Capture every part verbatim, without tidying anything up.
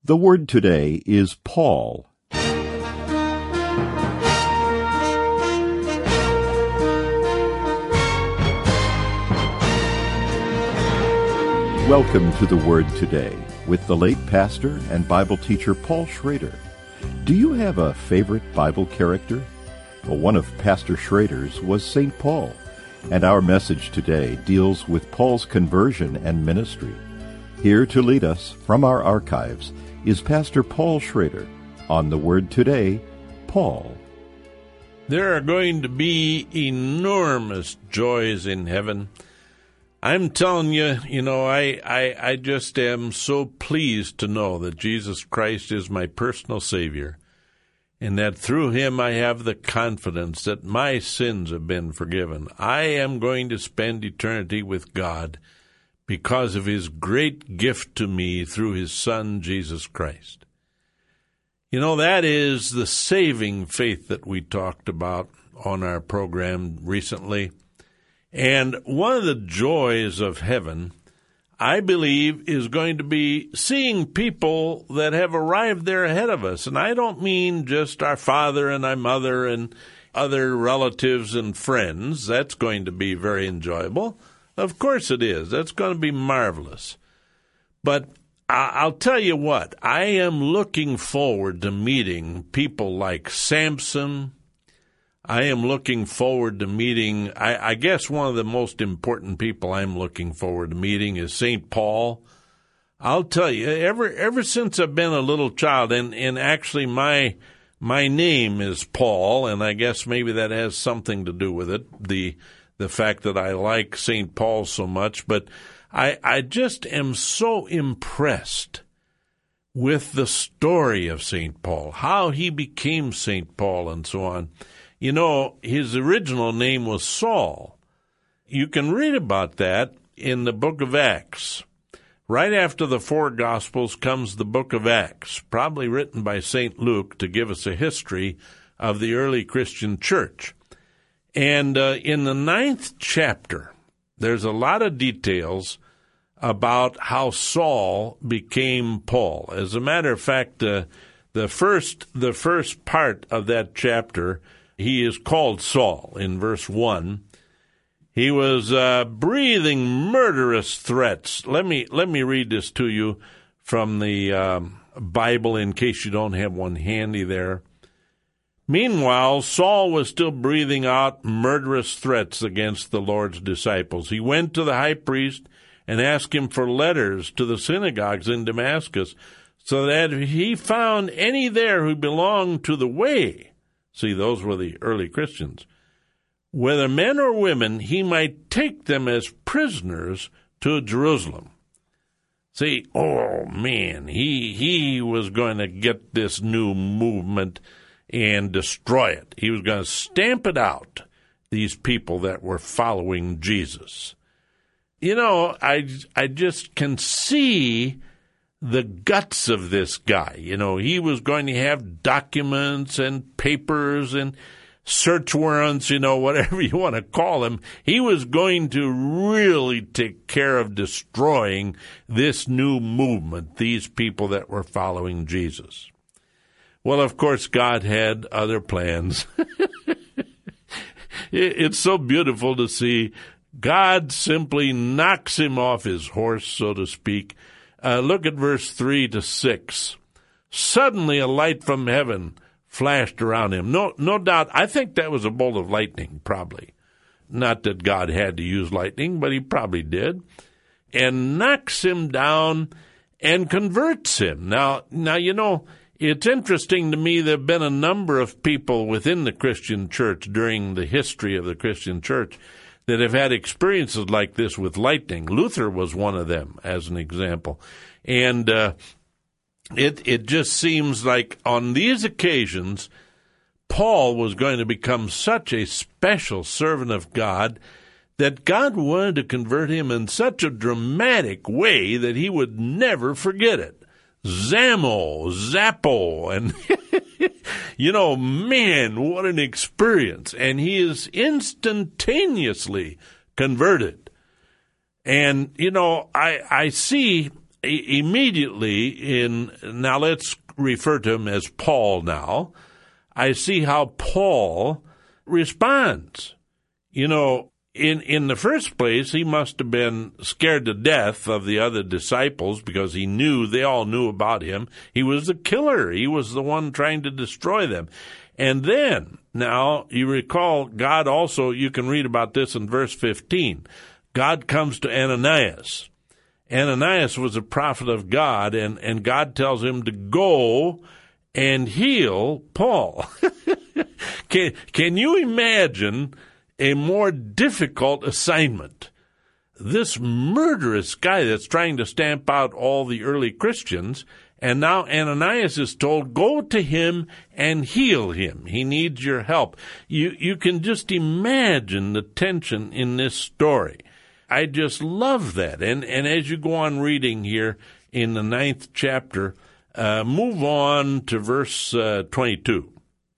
The word today is Paul. Welcome to the Word Today with the late pastor and Bible teacher Paul Schrader. Do you have a favorite Bible character? Well, one of Pastor Schrader's was Saint Paul, and our message today deals with Paul's conversion and ministry. Here to lead us from our archives is Pastor Paul Schrader. On the Word Today, Paul. There are going to be enormous joys in heaven. I'm telling you, you know, I, I, I just am so pleased to know that Jesus Christ is my personal Savior, and that through Him I have the confidence that my sins have been forgiven. I am going to spend eternity with God because of His great gift to me through His Son, Jesus Christ. You know, that is the saving faith that we talked about on our program recently. And one of the joys of heaven, I believe, is going to be seeing people that have arrived there ahead of us. And I don't mean just our father and our mother and other relatives and friends. That's going to be very enjoyable. Of course it is. That's going to be marvelous. But I'll tell you what, I am looking forward to meeting people like Samson. I am looking forward to meeting, I, I guess one of the most important people I'm looking forward to meeting is Saint Paul. I'll tell you, ever ever since I've been a little child, and, and actually my my name is Paul, and I guess maybe that has something to do with it, the the fact that I like Saint Paul so much, but I, I just am so impressed with the story of Saint Paul, how he became Saint Paul and so on. You know, his original name was Saul. You can read about that in the book of Acts. Right after the four Gospels comes the book of Acts, probably written by Saint Luke to give us a history of the early Christian church. And uh, in the ninth chapter, there's a lot of details about how Saul became Paul. As a matter of fact, uh, the first the first part of that chapter, he is called Saul in verse one. He was uh, breathing murderous threats. Let me let me read this to you from the um, Bible in case you don't have one handy there. Meanwhile, Saul was still breathing out murderous threats against the Lord's disciples. He went to the high priest and asked him for letters to the synagogues in Damascus, so that if he found any there who belonged to the way, see, those were the early Christians, whether men or women, he might take them as prisoners to Jerusalem. See, oh man, he he was going to get this new movement and destroy it. He was going to stamp it out, these people that were following Jesus. You know, I, I just can see the guts of this guy. You know, he was going to have documents and papers and search warrants, you know, whatever you want to call them. He was going to really take care of destroying this new movement, these people that were following Jesus. Well, of course, God had other plans. It's so beautiful to see. God simply knocks him off his horse, so to speak. Uh, look at verse three to six. Suddenly a light from heaven flashed around him. No, no doubt, I think that was a bolt of lightning, probably. Not that God had to use lightning, but he probably did. And knocks him down and converts him. Now, now you know, it's interesting to me there have been a number of people within the Christian church during the history of the Christian church that have had experiences like this with lightning. Luther was one of them, as an example. And uh, it it just seems like on these occasions, Paul was going to become such a special servant of God that God wanted to convert him in such a dramatic way that he would never forget it. Zamo, Zappo, and you know, man, what an experience. And he is instantaneously converted. And, you know, I, I see e- immediately in, now let's refer to him as Paul now, I see how Paul responds. You know, in, in the first place, he must have been scared to death of the other disciples because he knew, they all knew about him. He was the killer. He was the one trying to destroy them. And then, now, you recall, God also, you can read about this in verse fifteen. God comes to Ananias. Ananias was a prophet of God, and, and God tells him to go and heal Paul. can, can you imagine a more difficult assignment? This murderous guy that's trying to stamp out all the early Christians, and now Ananias is told, go to him and heal him. He needs your help. You, you can just imagine the tension in this story. I just love that. And, and as you go on reading here in the ninth chapter, uh, move on to verse uh, twenty-two.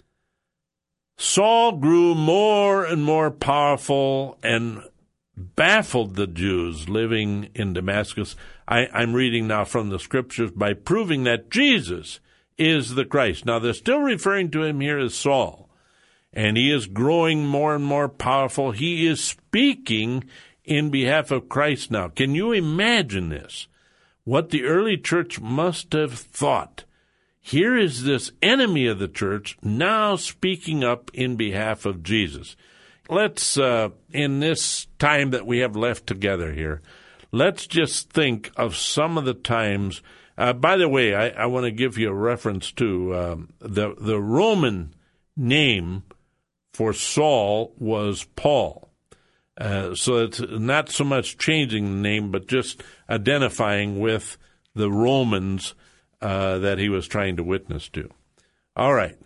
Saul grew more and more powerful and baffled the Jews living in Damascus. I, I'm reading now from the scriptures, by proving that Jesus is the Christ. Now, they're still referring to him here as Saul, and he is growing more and more powerful. He is speaking in behalf of Christ now. Can you imagine this? What the early church must have thought. Here is this enemy of the church now speaking up in behalf of Jesus. Let's, uh, in this time that we have left together here, let's just think of some of the times. Uh, by the way, I, I want to give you a reference to um, the the Roman name for Saul was Paul. Uh, so it's not so much changing the name, but just identifying with the Romans uh, that he was trying to witness to. All right.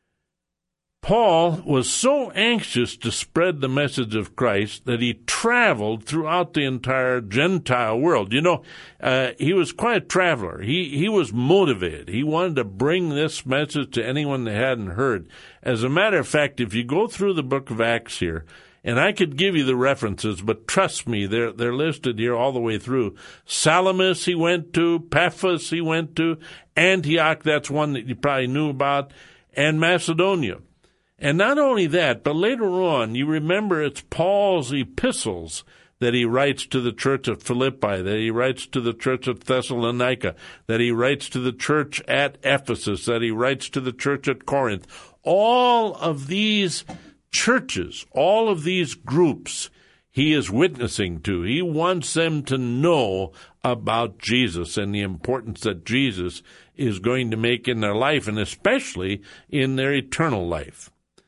Paul was so anxious to spread the message of Christ that he traveled throughout the entire Gentile world. You know, uh, he was quite a traveler. He, he was motivated. He wanted to bring this message to anyone that hadn't heard. As a matter of fact, if you go through the book of Acts here, and I could give you the references, but trust me, they're, they're listed here all the way through. Salamis he went to, Paphos he went to, Antioch, that's one that you probably knew about, and Macedonia. And not only that, but later on, you remember it's Paul's epistles that he writes to the church at Philippi, that he writes to the church at Thessalonica, that he writes to the church at Ephesus, that he writes to the church at Corinth. All of these churches, all of these groups he is witnessing to. He wants them to know about Jesus and the importance that Jesus is going to make in their life, and especially in their eternal life.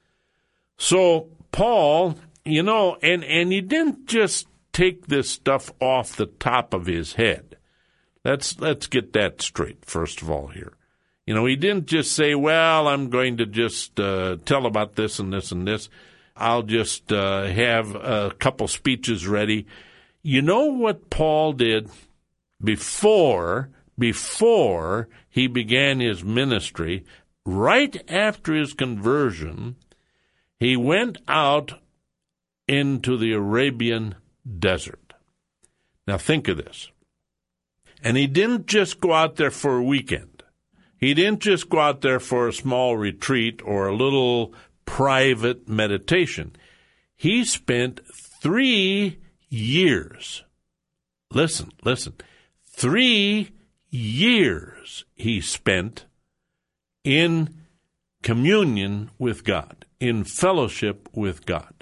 So Paul, you know, and, and he didn't just take this stuff off the top of his head. Let's, let's get that straight, first of all, here. You know, he didn't just say, well, I'm going to just uh, tell about this and this and this. I'll just uh, have a couple speeches ready. You know what Paul did before, before he began his ministry, right after his conversion? He went out into the Arabian desert. Now think of this. And he didn't just go out there for a weekend. He didn't just go out there for a small retreat or a little private meditation. He spent three years. Listen, listen. Three years he spent in communion with God, in fellowship with God.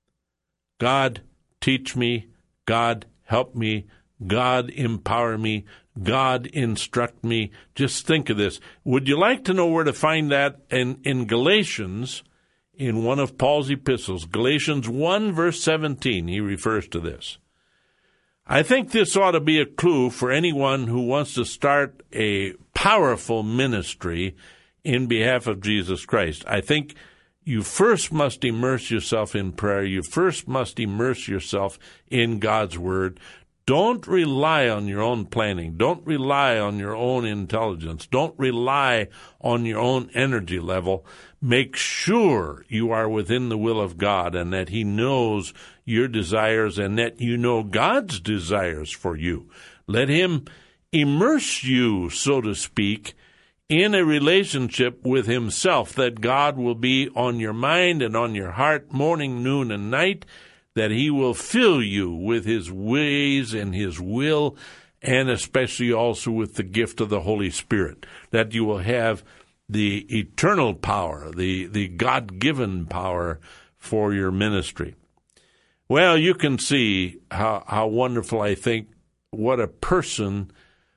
God, teach me. God, help me. God, empower me. God, instruct me. Just think of this. Would you like to know where to find that? In, in Galatians, in one of Paul's epistles, Galatians one, verse seventeen, he refers to this. I think this ought to be a clue for anyone who wants to start a powerful ministry in behalf of Jesus Christ. I think you first must immerse yourself in prayer. You first must immerse yourself in God's Word. Don't rely on your own planning. Don't rely on your own intelligence. Don't rely on your own energy level. Make sure you are within the will of God and that He knows your desires and that you know God's desires for you. Let Him immerse you, so to speak, in a relationship with himself, that God will be on your mind and on your heart morning, noon, and night, that he will fill you with his ways and his will, and especially also with the gift of the Holy Spirit, that you will have the eternal power, the, the God-given power for your ministry. Well, you can see how, how wonderful, I think, what a person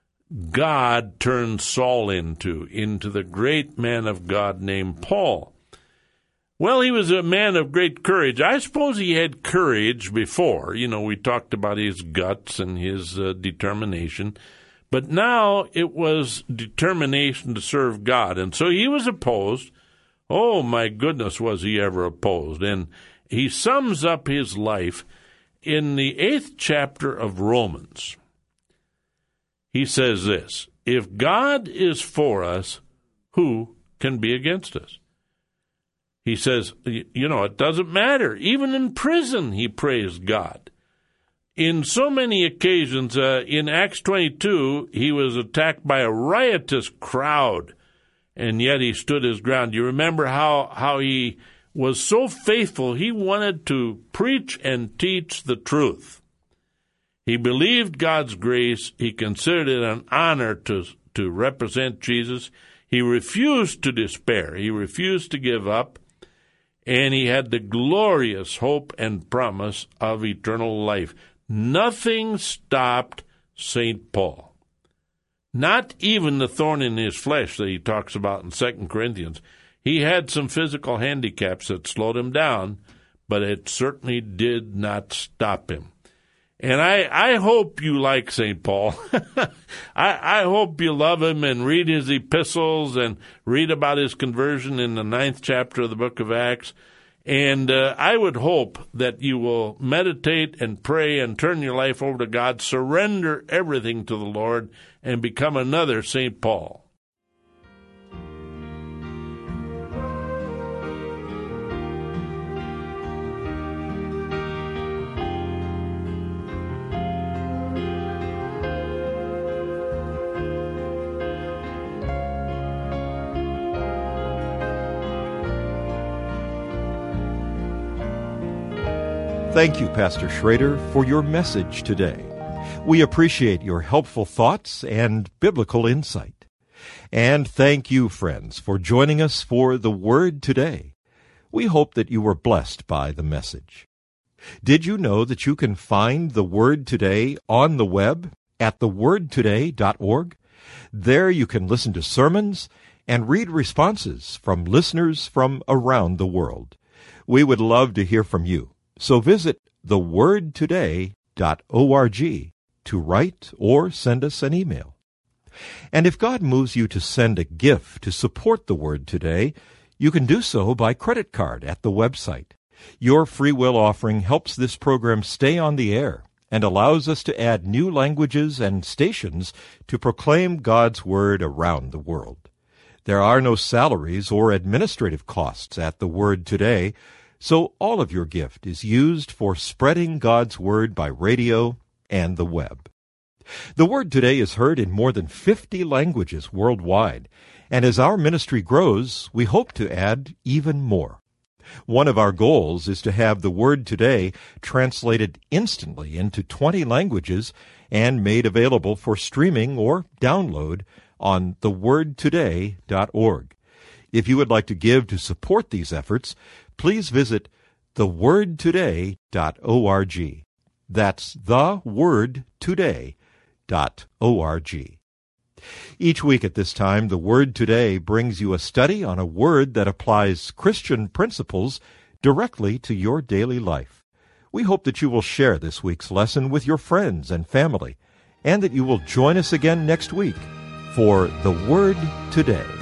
God turned Saul into, into the great man of God named Paul. Well, he was a man of great courage. I suppose he had courage before. You know, we talked about his guts and his uh, determination. But now it was determination to serve God. And so he was opposed. Oh, my goodness, was he ever opposed. And he sums up his life in the eighth chapter of Romans. He says this: if God is for us, who can be against us? He says, you know, it doesn't matter. Even in prison, he praised God. In so many occasions, uh, in Acts twenty-two, he was attacked by a riotous crowd, and yet he stood his ground. You remember how, how he was so faithful, he wanted to preach and teach the truth. He believed God's grace. He considered it an honor to, to represent Jesus. He refused to despair. He refused to give up. And he had the glorious hope and promise of eternal life. Nothing stopped Saint Paul. Not even the thorn in his flesh that he talks about in Second Corinthians. He had some physical handicaps that slowed him down, but it certainly did not stop him. And I, I hope you like Saint Paul. I, I hope you love him and read his epistles and read about his conversion in the ninth chapter of the book of Acts. And uh, I would hope that you will meditate and pray and turn your life over to God, surrender everything to the Lord, and become another Saint Paul. Thank you, Pastor Schrader, for your message today. We appreciate your helpful thoughts and biblical insight. And thank you, friends, for joining us for The Word Today. We hope that you were blessed by the message. Did you know that you can find The Word Today on the web at the word today dot org? There you can listen to sermons and read responses from listeners from around the world. We would love to hear from you. So visit the word today dot org to write or send us an email. And if God moves you to send a gift to support the Word Today, you can do so by credit card at the website. Your free will offering helps this program stay on the air and allows us to add new languages and stations to proclaim God's Word around the world. There are no salaries or administrative costs at the Word Today, so all of your gift is used for spreading God's Word by radio and the web. The Word Today is heard in more than fifty languages worldwide, and as our ministry grows, we hope to add even more. One of our goals is to have the Word Today translated instantly into twenty languages and made available for streaming or download on the word today dot org. If you would like to give to support these efforts, please visit the word today dot org. That's the word today dot org. Each week at this time, The Word Today brings you a study on a word that applies Christian principles directly to your daily life. We hope that you will share this week's lesson with your friends and family, and that you will join us again next week for The Word Today.